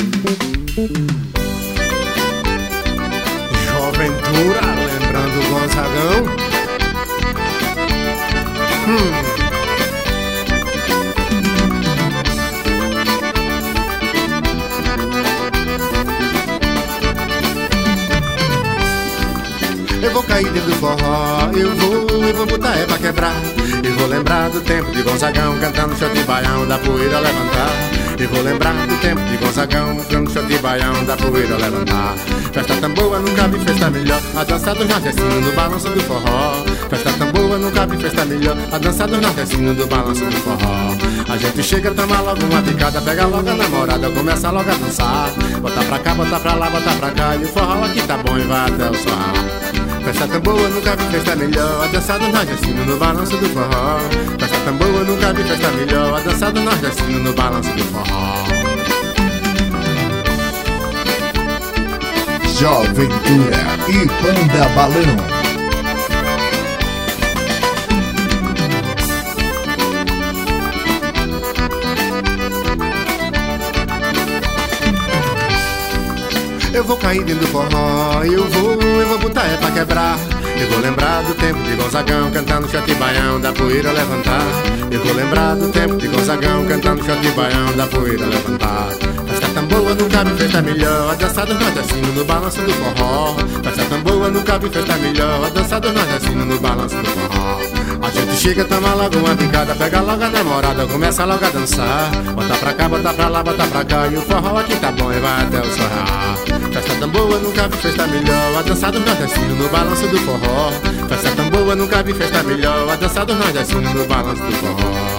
Joventura, lembrando o Gonzagão. Eu vou cair dentro do forró, eu vou botar é pra quebrar. Eu vou lembrar do tempo de Gonzagão cantando shot de baião, da poeira levantar. Eu vou lembrar do tempo de Gonzagão cantando shot de baião, da poeira levantar. Festa tão boa, nunca vi festa melhor, a dança dos nordestinos no balanço do forró. Festa tão boa, nunca vi festa melhor, a dança dos nordestinos no balanço do forró. A gente chega, toma logo uma picada, pega logo a namorada, começa logo a dançar. Bota pra cá, bota pra lá, bota pra cá, e o forró aqui tá bom e vai até o sol. Festa tão boa, nunca vi festa melhor, a dança do nordestino no balanço do forró. Festa tão boa, nunca vi festa melhor, a dança do nordestino no balanço do forró. Joventura e Banda Balão. Eu vou cair dentro do forró, eu vou botar é pra quebrar. Eu vou lembrar do tempo de Gonzagão cantando shot de baião, da poeira levantar. Eu vou lembrar do tempo de Gonzagão cantando shot de baião, da poeira levantar. Festa tão boa, nunca vi festa melhor, a dança dos nordestinos no balanço do forró. Festa tão boa, nunca vi festa melhor, a dança dos nordestinos no balanço do forró. A gente chega, toma logo uma picada, pega logo a namorada, começa logo a dançar. Bota pra cá, bota pra lá, bota pra cá, e o forró aqui tá bom e vai até o sol. Festa tão boa, nunca vi festa melhor, a dança dos nordestinos no balanço do forró. Festa tão boa, nunca vi festa melhor, a dança dos nordestinos no balanço do forró.